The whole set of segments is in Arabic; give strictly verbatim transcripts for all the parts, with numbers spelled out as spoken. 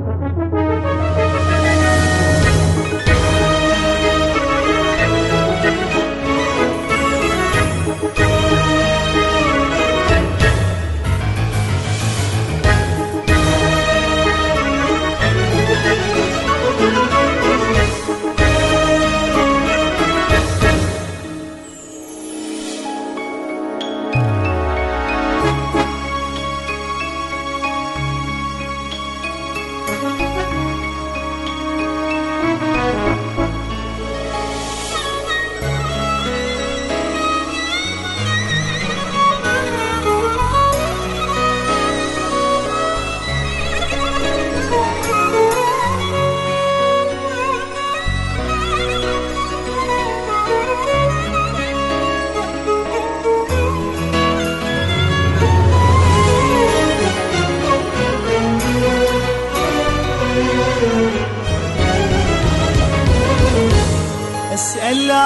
أسأل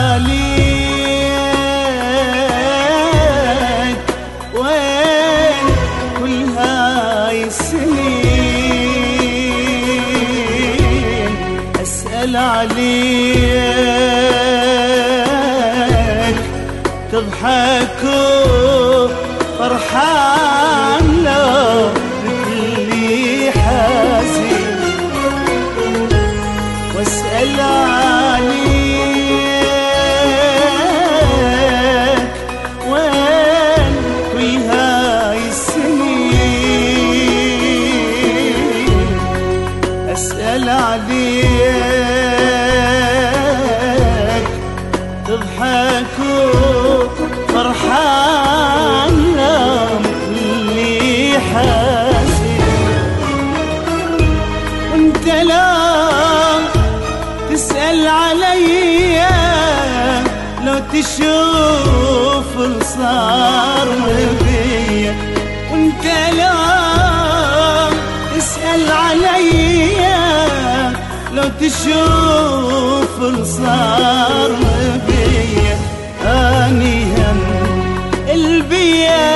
عليك وين كل هاي السنين، أسأل عليك تضحك فرحان لو مثلي حزين، واسأل عليك وين كل هاي السنين، أسأل عليك تضحك فرحان لو مثلي حزين، وانت لا تسأل عليا لو تشوف الصار بيا، وانت لا تسأل عليا لو تشوف الصار بيا، اني هم البيا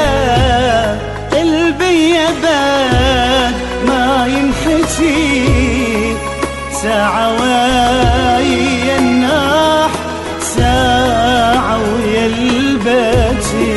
البيا بعد ما ينحكي، ساعة ويا الناح ساعة ويا البكي،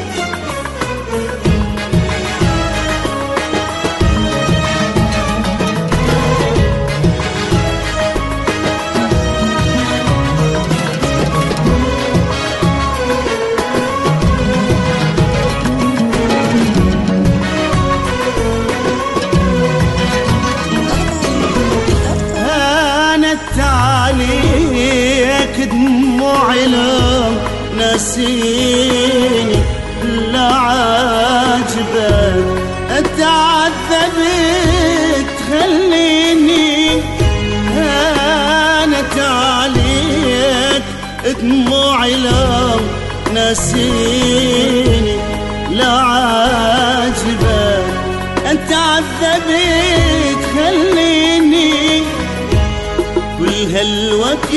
عليك دموعي لو ناسيني لا عاجبك، اتعذب تخليني هانت عليك دموعي لو ناسيني لا عاجبك، اتعذب تخليني كل هالوقت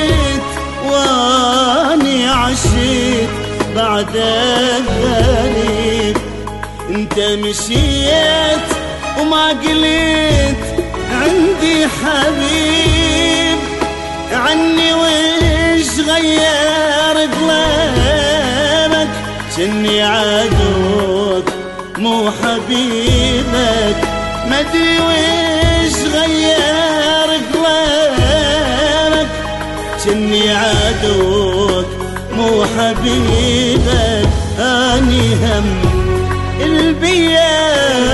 واني عشت بعدك غريب، انت مشيت وما قلت عندي حبيب، عني وش غير قلبك، جني عدوك مو حبيبك، مدري وش غير قلبك، جني عدوك مو حبيبك، اني هم البيا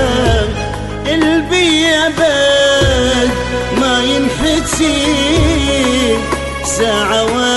البيا بد ما ينحكي، ساعة